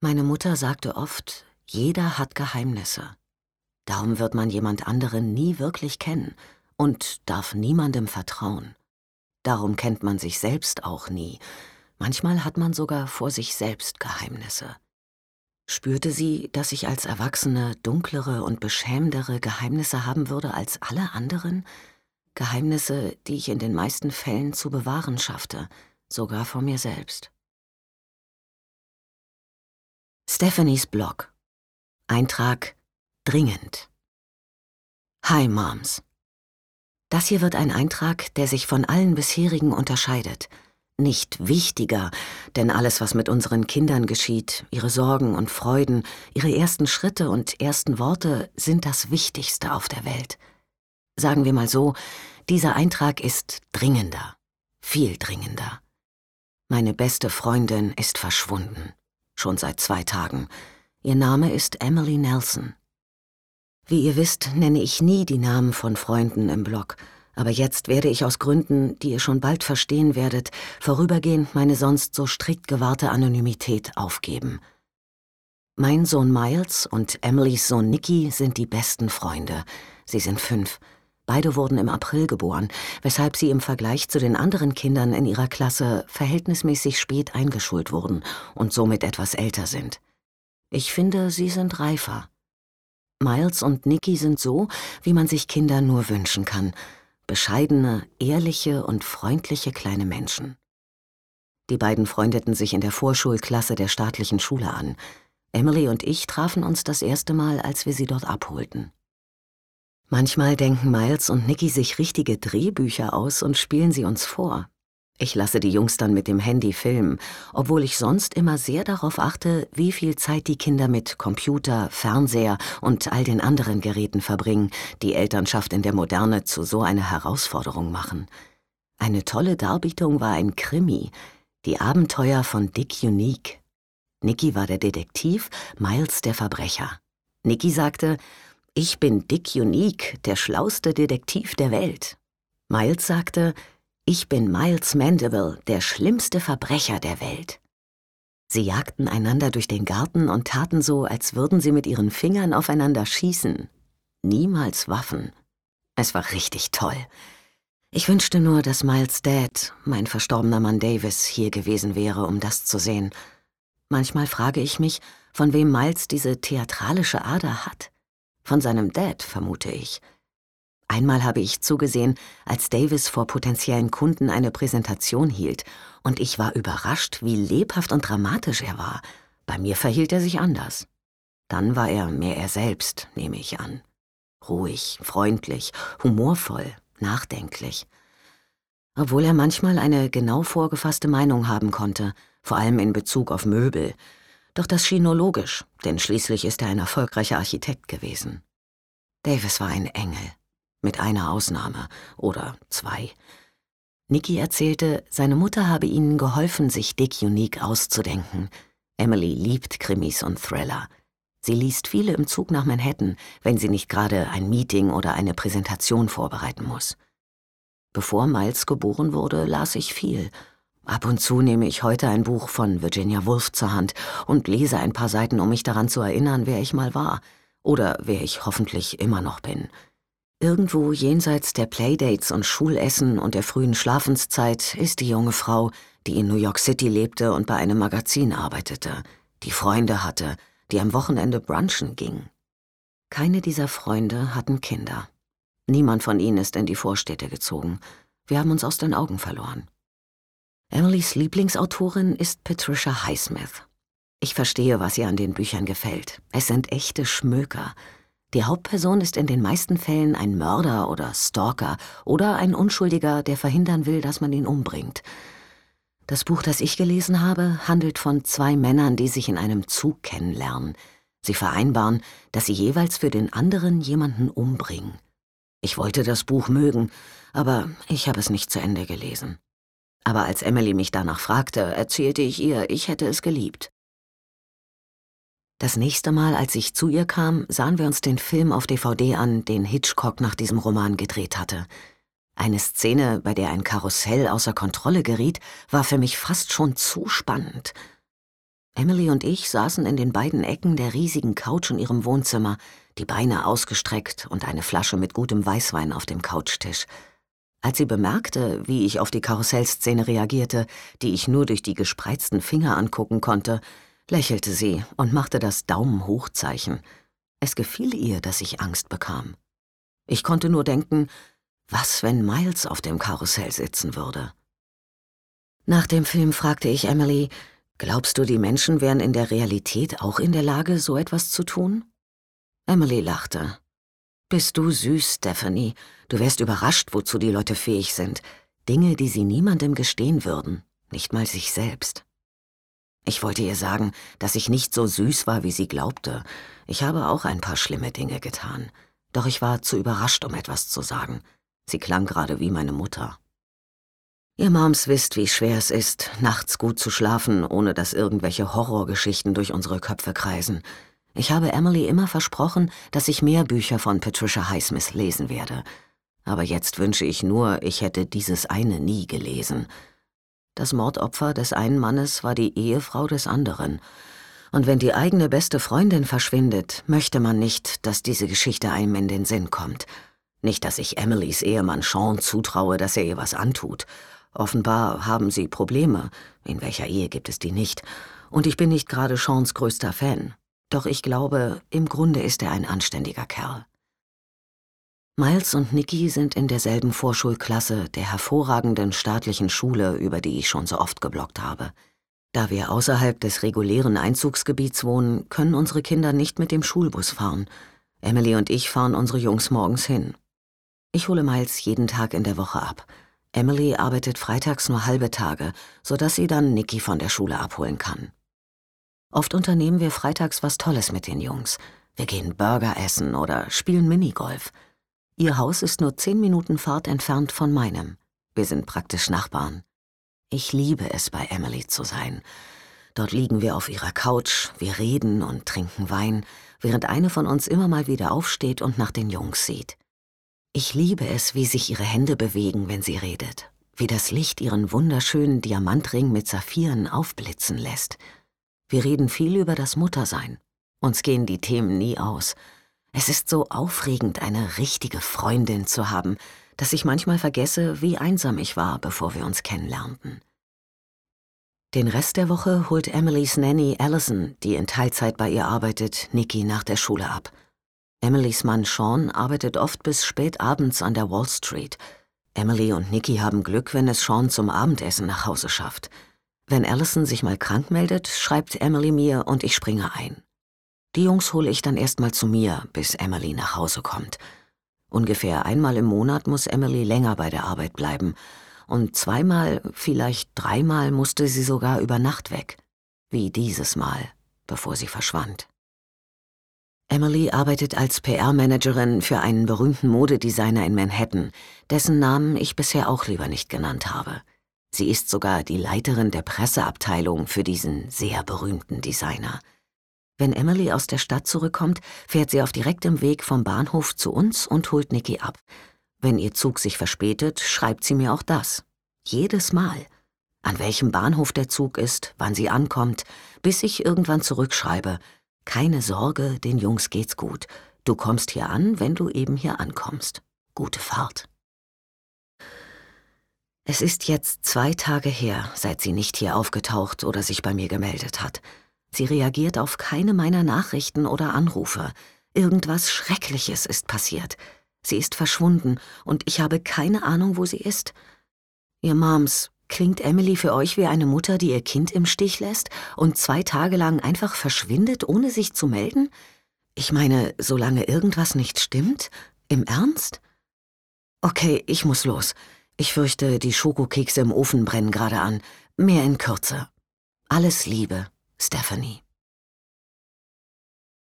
Meine Mutter sagte oft, jeder hat Geheimnisse. Darum wird man jemand anderen nie wirklich kennen und darf niemandem vertrauen. Darum kennt man sich selbst auch nie. Manchmal hat man sogar vor sich selbst Geheimnisse. Spürte sie, dass ich als Erwachsene dunklere und beschämendere Geheimnisse haben würde als alle anderen? Geheimnisse, die ich in den meisten Fällen zu bewahren schaffte, sogar vor mir selbst. Stephanies Blog. Eintrag: Dringend. Hi Moms. Das hier wird ein Eintrag, der sich von allen bisherigen unterscheidet. Nicht wichtiger, denn alles, was mit unseren Kindern geschieht, ihre Sorgen und Freuden, ihre ersten Schritte und ersten Worte, sind das Wichtigste auf der Welt. Sagen wir mal so, dieser Eintrag ist dringender, viel dringender. Meine beste Freundin ist verschwunden, schon seit 2 Tagen. Ihr Name ist Emily Nelson. Wie ihr wisst, nenne ich nie die Namen von Freunden im Blog, aber jetzt werde ich aus Gründen, die ihr schon bald verstehen werdet, vorübergehend meine sonst so strikt gewahrte Anonymität aufgeben. Mein Sohn Miles und Emilys Sohn Nicky sind die besten Freunde. Sie sind 5. Beide wurden im April geboren, weshalb sie im Vergleich zu den anderen Kindern in ihrer Klasse verhältnismäßig spät eingeschult wurden und somit etwas älter sind. Ich finde, sie sind reifer. Miles und Nicky sind so, wie man sich Kinder nur wünschen kann. Bescheidene, ehrliche und freundliche kleine Menschen. Die beiden freundeten sich in der Vorschulklasse der staatlichen Schule an. Emily und ich trafen uns das erste Mal, als wir sie dort abholten. Manchmal denken Miles und Nicky sich richtige Drehbücher aus und spielen sie uns vor. Ich lasse die Jungs dann mit dem Handy filmen, obwohl ich sonst immer sehr darauf achte, wie viel Zeit die Kinder mit Computer, Fernseher und all den anderen Geräten verbringen, die Elternschaft in der Moderne zu so einer Herausforderung machen. Eine tolle Darbietung war ein Krimi, die Abenteuer von Dick Unique. Nicky war der Detektiv, Miles der Verbrecher. Nicky sagte, ich bin Dick Unique, der schlauste Detektiv der Welt. Miles sagte, ich bin Miles Mandeville, der schlimmste Verbrecher der Welt. Sie jagten einander durch den Garten und taten so, als würden sie mit ihren Fingern aufeinander schießen. Niemals Waffen. Es war richtig toll. Ich wünschte nur, dass Miles' Dad, mein verstorbener Mann Davis, hier gewesen wäre, um das zu sehen. Manchmal frage ich mich, von wem Miles diese theatralische Ader hat. Von seinem Dad, vermute ich. Einmal habe ich zugesehen, als Davis vor potenziellen Kunden eine Präsentation hielt, und ich war überrascht, wie lebhaft und dramatisch er war. Bei mir verhielt er sich anders. Dann war er mehr er selbst, nehme ich an. Ruhig, freundlich, humorvoll, nachdenklich. Obwohl er manchmal eine genau vorgefasste Meinung haben konnte, vor allem in Bezug auf Möbel. Doch das schien nur logisch, denn schließlich ist er ein erfolgreicher Architekt gewesen. Davis war ein Engel. Mit einer Ausnahme. Oder 2. Nicky erzählte, seine Mutter habe ihnen geholfen, sich Dick Unique auszudenken. Emily liebt Krimis und Thriller. Sie liest viele im Zug nach Manhattan, wenn sie nicht gerade ein Meeting oder eine Präsentation vorbereiten muss. Bevor Miles geboren wurde, las ich viel. Ab und zu nehme ich heute ein Buch von Virginia Woolf zur Hand und lese ein paar Seiten, um mich daran zu erinnern, wer ich mal war. Oder wer ich hoffentlich immer noch bin. Irgendwo jenseits der Playdates und Schulessen und der frühen Schlafenszeit ist die junge Frau, die in New York City lebte und bei einem Magazin arbeitete, die Freunde hatte, die am Wochenende brunchen ging. Keine dieser Freunde hatten Kinder. Niemand von ihnen ist in die Vorstädte gezogen. Wir haben uns aus den Augen verloren. Emilys Lieblingsautorin ist Patricia Highsmith. Ich verstehe, was ihr an den Büchern gefällt. Es sind echte Schmöker. Die Hauptperson ist in den meisten Fällen ein Mörder oder Stalker oder ein Unschuldiger, der verhindern will, dass man ihn umbringt. Das Buch, das ich gelesen habe, handelt von 2 Männern, die sich in einem Zug kennenlernen. Sie vereinbaren, dass sie jeweils für den anderen jemanden umbringen. Ich wollte das Buch mögen, aber ich habe es nicht zu Ende gelesen. Aber als Emily mich danach fragte, erzählte ich ihr, ich hätte es geliebt. Das nächste Mal, als ich zu ihr kam, sahen wir uns den Film auf DVD an, den Hitchcock nach diesem Roman gedreht hatte. Eine Szene, bei der ein Karussell außer Kontrolle geriet, war für mich fast schon zu spannend. Emily und ich saßen in den beiden Ecken der riesigen Couch in ihrem Wohnzimmer, die Beine ausgestreckt und eine Flasche mit gutem Weißwein auf dem Couchtisch. Als sie bemerkte, wie ich auf die Karussellszene reagierte, die ich nur durch die gespreizten Finger angucken konnte, lächelte sie und machte das Daumen-hoch-Zeichen. Es gefiel ihr, dass ich Angst bekam. Ich konnte nur denken, was, wenn Miles auf dem Karussell sitzen würde? Nach dem Film fragte ich Emily, glaubst du, die Menschen wären in der Realität auch in der Lage, so etwas zu tun? Emily lachte. Bist du süß, Stephanie. Du wärst überrascht, wozu die Leute fähig sind. Dinge, die sie niemandem gestehen würden, nicht mal sich selbst. Ich wollte ihr sagen, dass ich nicht so süß war, wie sie glaubte. Ich habe auch ein paar schlimme Dinge getan. Doch ich war zu überrascht, um etwas zu sagen. Sie klang gerade wie meine Mutter. Ihr Moms wisst, wie schwer es ist, nachts gut zu schlafen, ohne dass irgendwelche Horrorgeschichten durch unsere Köpfe kreisen. Ich habe Emily immer versprochen, dass ich mehr Bücher von Patricia Highsmith lesen werde. Aber jetzt wünsche ich nur, ich hätte dieses eine nie gelesen. Das Mordopfer des einen Mannes war die Ehefrau des anderen. Und wenn die eigene beste Freundin verschwindet, möchte man nicht, dass diese Geschichte einem in den Sinn kommt. Nicht, dass ich Emilys Ehemann Sean zutraue, dass er ihr was antut. Offenbar haben sie Probleme, in welcher Ehe gibt es die nicht, und ich bin nicht gerade Seans größter Fan. Doch ich glaube, im Grunde ist er ein anständiger Kerl. Miles und Nikki sind in derselben Vorschulklasse der hervorragenden staatlichen Schule, über die ich schon so oft gebloggt habe. Da wir außerhalb des regulären Einzugsgebiets wohnen, können unsere Kinder nicht mit dem Schulbus fahren. Emily und ich fahren unsere Jungs morgens hin. Ich hole Miles jeden Tag in der Woche ab. Emily arbeitet freitags nur halbe Tage, sodass sie dann Nikki von der Schule abholen kann. Oft unternehmen wir freitags was Tolles mit den Jungs. Wir gehen Burger essen oder spielen Minigolf. Ihr Haus ist nur 10 Minuten Fahrt entfernt von meinem. Wir sind praktisch Nachbarn. Ich liebe es, bei Emily zu sein. Dort liegen wir auf ihrer Couch, wir reden und trinken Wein, während eine von uns immer mal wieder aufsteht und nach den Jungs sieht. Ich liebe es, wie sich ihre Hände bewegen, wenn sie redet, wie das Licht ihren wunderschönen Diamantring mit Saphiren aufblitzen lässt. Wir reden viel über das Muttersein. Uns gehen die Themen nie aus. Es ist so aufregend, eine richtige Freundin zu haben, dass ich manchmal vergesse, wie einsam ich war, bevor wir uns kennenlernten. Den Rest der Woche holt Emilys Nanny Allison, die in Teilzeit bei ihr arbeitet, Nikki nach der Schule ab. Emilys Mann Sean arbeitet oft bis spät abends an der Wall Street. Emily und Nikki haben Glück, wenn es Sean zum Abendessen nach Hause schafft. Wenn Allison sich mal krank meldet, schreibt Emily mir und ich springe ein. Die Jungs hole ich dann erstmal zu mir, bis Emily nach Hause kommt. Ungefähr einmal im Monat muss Emily länger bei der Arbeit bleiben. Und zweimal, vielleicht dreimal musste sie sogar über Nacht weg. Wie dieses Mal, bevor sie verschwand. Emily arbeitet als PR-Managerin für einen berühmten Modedesigner in Manhattan, dessen Namen ich bisher auch lieber nicht genannt habe. Sie ist sogar die Leiterin der Presseabteilung für diesen sehr berühmten Designer. Wenn Emily aus der Stadt zurückkommt, fährt sie auf direktem Weg vom Bahnhof zu uns und holt Nikki ab. Wenn ihr Zug sich verspätet, schreibt sie mir auch das. Jedes Mal. An welchem Bahnhof der Zug ist, wann sie ankommt, bis ich irgendwann zurückschreibe: Keine Sorge, den Jungs geht's gut. Du kommst hier an, wenn du eben hier ankommst. Gute Fahrt. Es ist jetzt 2 Tage her, seit sie nicht hier aufgetaucht oder sich bei mir gemeldet hat. Sie reagiert auf keine meiner Nachrichten oder Anrufe. Irgendwas Schreckliches ist passiert. Sie ist verschwunden und ich habe keine Ahnung, wo sie ist. Ihr Moms, klingt Emily für euch wie eine Mutter, die ihr Kind im Stich lässt und 2 Tage lang einfach verschwindet, ohne sich zu melden? Ich meine, solange irgendwas nicht stimmt? Im Ernst? Okay, ich muss los. Ich fürchte, die Schokokekse im Ofen brennen gerade an. Mehr in Kürze. Alles Liebe, Stephanie.